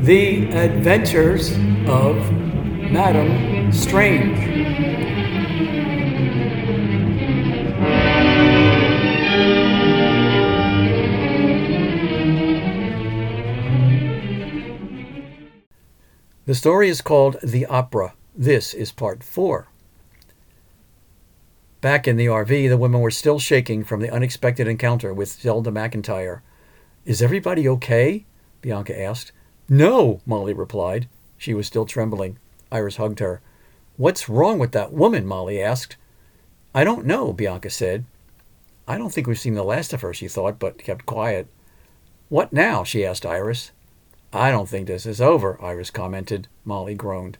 The Adventures of Madame Strange. The story is called The Opera. This is part 4. Back in the RV, the women were still shaking from the unexpected encounter with Zelda McIntyre. "Is everybody okay?" Bianca asked. "No," Molly replied. She was still trembling. Iris hugged her. "What's wrong with that woman?" Molly asked. "I don't know," Bianca said. "I don't think we've seen the last of her," she thought, but kept quiet. "What now?" she asked Iris. "I don't think this is over," Iris commented. Molly groaned.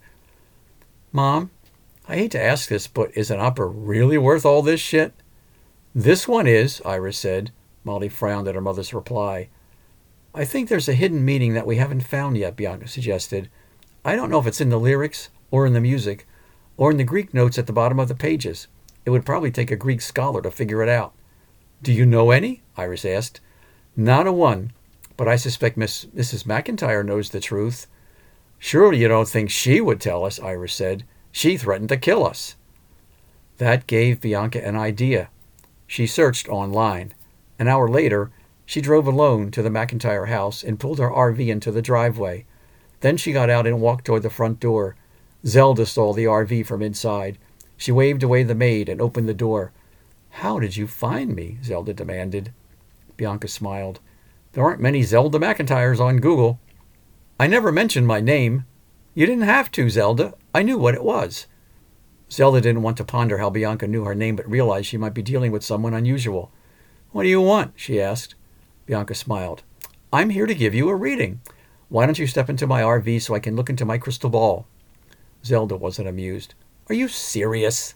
"Mom, I hate to ask this, but is an opera really worth all this shit?" "This one is," Iris said. Molly frowned at her mother's reply. "I think there's a hidden meaning that we haven't found yet," Bianca suggested. "I don't know if it's in the lyrics, or in the music, or in the Greek notes at the bottom of the pages. It would probably take a Greek scholar to figure it out." "Do you know any?" Iris asked. "Not a one, but I suspect Mrs. McIntyre knows the truth." "Surely you don't think she would tell us," Iris said. "She threatened to kill us." That gave Bianca an idea. She searched online. An hour later, she drove alone to the McIntyre house and pulled her RV into the driveway. Then she got out and walked toward the front door. Zelda saw the RV from inside. She waved away the maid and opened the door. "How did you find me?" Zelda demanded. Bianca smiled. "There aren't many Zelda McIntyres on Google." "I never mentioned my name." "You didn't have to, Zelda. I knew what it was." Zelda didn't want to ponder how Bianca knew her name, but realized she might be dealing with someone unusual. "What do you want?" she asked. Bianca smiled. "I'm here to give you a reading. Why don't you step into my RV so I can look into my crystal ball?" Zelda wasn't amused. "Are you serious?"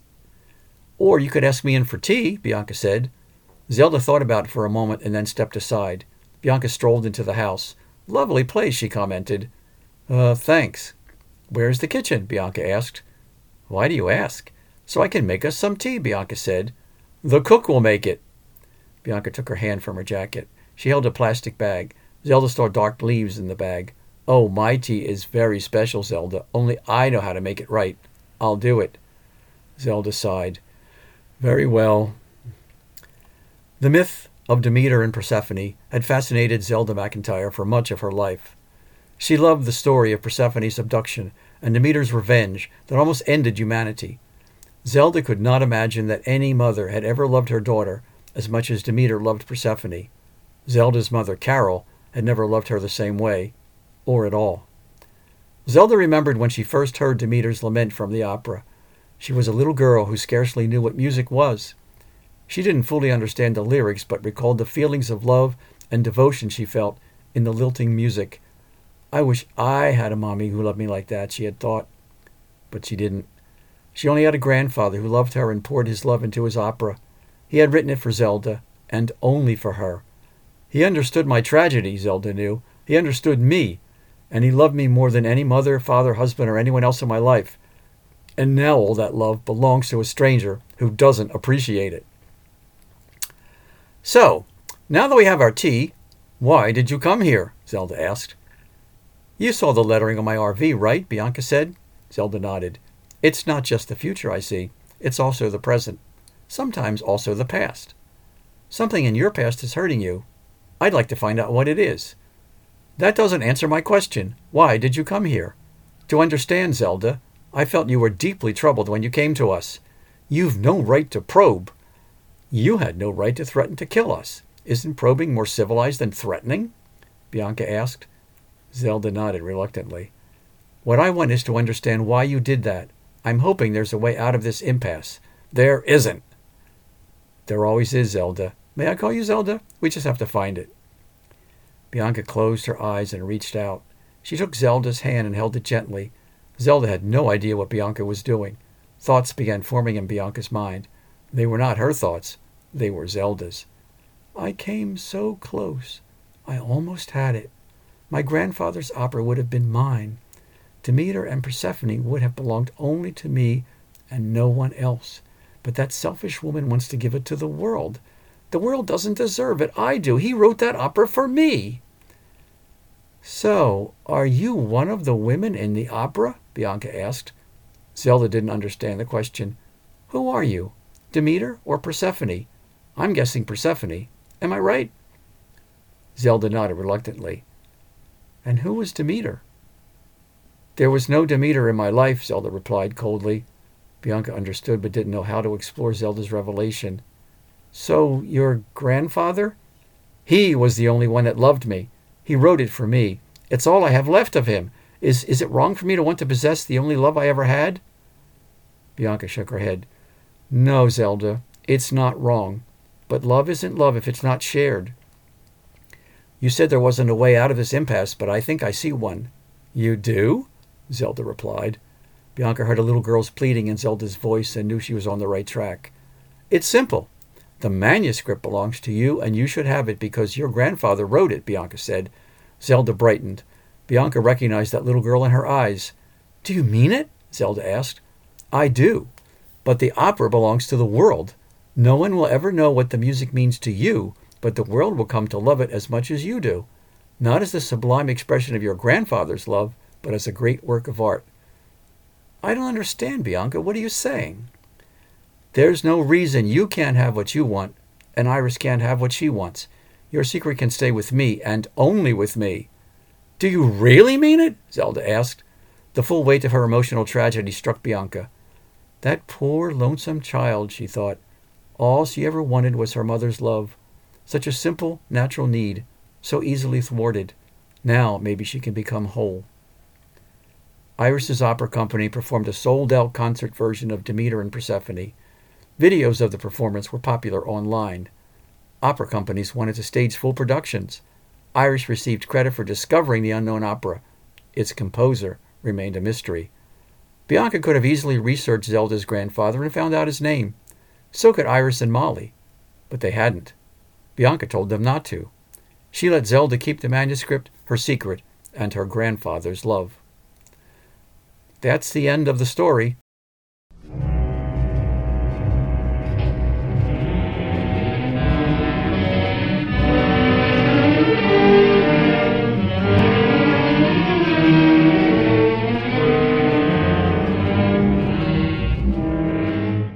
"Or you could ask me in for tea," Bianca said. Zelda thought about it for a moment and then stepped aside. Bianca strolled into the house. "Lovely place," she commented. Thanks." "Where's the kitchen?" Bianca asked. "Why do you ask?" "So I can make us some tea," Bianca said. "The cook will make it." Bianca took her hand from her jacket. She held a plastic bag. Zelda saw dark leaves in the bag. "Oh, my tea is very special, Zelda. Only I know how to make it right. I'll do it." Zelda sighed. "Very well." The myth of Demeter and Persephone had fascinated Zelda McIntyre for much of her life. She loved the story of Persephone's abduction and Demeter's revenge that almost ended humanity. Zelda could not imagine that any mother had ever loved her daughter as much as Demeter loved Persephone. Zelda's mother, Carol, had never loved her the same way, or at all. Zelda remembered when she first heard Demeter's lament from the opera. She was a little girl who scarcely knew what music was. She didn't fully understand the lyrics, but recalled the feelings of love and devotion she felt in the lilting music. "I wish I had a mommy who loved me like that," she had thought. But she didn't. She only had a grandfather who loved her and poured his love into his opera. He had written it for Zelda, and only for her. He understood my tragedy, Zelda knew. He understood me, and he loved me more than any mother, father, husband, or anyone else in my life. And now all that love belongs to a stranger who doesn't appreciate it. "So, now that we have our tea, why did you come here?" Zelda asked. "You saw the lettering on my RV, right?" Bianca said. Zelda nodded. "It's not just the future I see. It's also the present. Sometimes also the past. Something in your past is hurting you. I'd like to find out what it is." "That doesn't answer my question. Why did you come here?" "To understand, Zelda. I felt you were deeply troubled when you came to us. You've no right to probe." "You had no right to threaten to kill us. Isn't probing more civilized than threatening?" Bianca asked. Zelda nodded reluctantly. "What I want is to understand why you did that. I'm hoping there's a way out of this impasse." "There isn't." "There always is, Zelda. May I call you Zelda? We just have to find it." Bianca closed her eyes and reached out. She took Zelda's hand and held it gently. Zelda had no idea what Bianca was doing. Thoughts began forming in Bianca's mind. They were not her thoughts. They were Zelda's. "I came so close. I almost had it. My grandfather's opera would have been mine. Demeter and Persephone would have belonged only to me and no one else. But that selfish woman wants to give it to the world. The world doesn't deserve it. I do. He wrote that opera for me." So, are you one of the women in the opera? Bianca asked. Zelda didn't understand the question. Who are you? Demeter or Persephone? I'm guessing Persephone. Am I right? Zelda nodded reluctantly. And who was Demeter? There was no Demeter in my life, Zelda replied coldly. Bianca understood but didn't know how to explore Zelda's revelation. So, your grandfather? He was the only one that loved me. He wrote it for me. It's all I have left of him. Is it wrong for me to want to possess the only love I ever had? Bianca shook her head. No, Zelda, it's not wrong. But love isn't love if it's not shared. You said there wasn't a way out of this impasse, but I think I see one. You do? Zelda replied. Bianca heard a little girl's pleading in Zelda's voice and knew she was on the right track. It's simple. The manuscript belongs to you, and you should have it because your grandfather wrote it, Bianca said. Zelda brightened. Bianca recognized that little girl in her eyes. Do you mean it? Zelda asked. I do. But the opera belongs to the world. No one will ever know what the music means to you, but the world will come to love it as much as you do. Not as the sublime expression of your grandfather's love, but as a great work of art. I don't understand, Bianca. What are you saying? There's no reason you can't have what you want, and Iris can't have what she wants. Your secret can stay with me, and only with me. Do you really mean it? Zelda asked. The full weight of her emotional tragedy struck Bianca. That poor, lonesome child, she thought. All she ever wanted was her mother's love. Such a simple, natural need, so easily thwarted. Now maybe she can become whole. Iris's opera company performed a sold-out concert version of Demeter and Persephone. Videos of the performance were popular online. Opera companies wanted to stage full productions. Iris received credit for discovering the unknown opera. Its composer remained a mystery. Bianca could have easily researched Zelda's grandfather and found out his name. So could Iris and Molly. But they hadn't. Bianca told them not to. She let Zelda keep the manuscript, her secret, and her grandfather's love. That's the end of the story.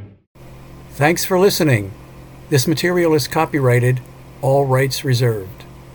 Thanks for listening. This material is copyrighted, all rights reserved.